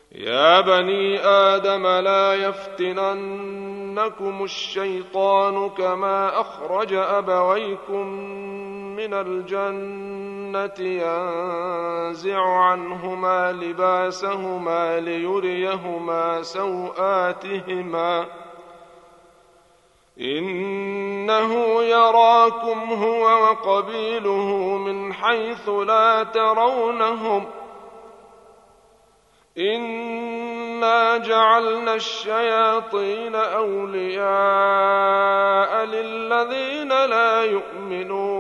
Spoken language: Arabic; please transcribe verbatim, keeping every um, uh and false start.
يا بني آدم لا يفتننكم الشيطان كما أخرج أبويكم من الجنة ينزع عنهما لباسهما ليريهما سوآتهما إنه يراكم هو وقبيله من حيث لا ترونهم إنا جعلنا الشياطين أولياء للذين لا يؤمنون